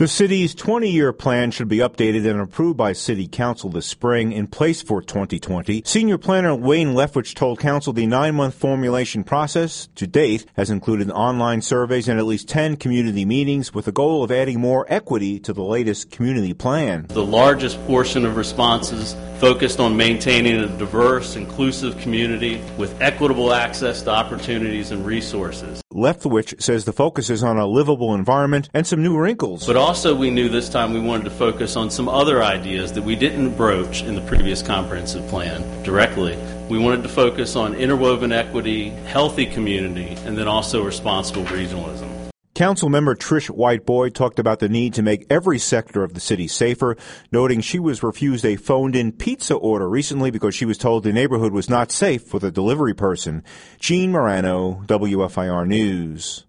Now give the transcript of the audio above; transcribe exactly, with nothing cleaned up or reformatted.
The city's twenty-year plan should be updated and approved by City Council this spring, in place for twenty twenty. Senior planner Wayne Leftwich told Council the nine-month formulation process, to date, has included online surveys and at least ten community meetings with the goal of adding more equity to the latest community plan. The largest portion of responses focused on maintaining a diverse, inclusive community with equitable access to opportunities and resources. Leftwich says the focus is on a livable environment and some new wrinkles. But also we knew this time we wanted to focus on some other ideas that we didn't broach in the previous comprehensive plan directly. We wanted to focus on interwoven equity, healthy community, and then also responsible regionalism. Councilmember Trish White-Boyd talked about the need to make every sector of the city safer, noting she was refused a phoned-in pizza order recently because she was told the neighborhood was not safe with a delivery person. Gene Morano, W F I R News.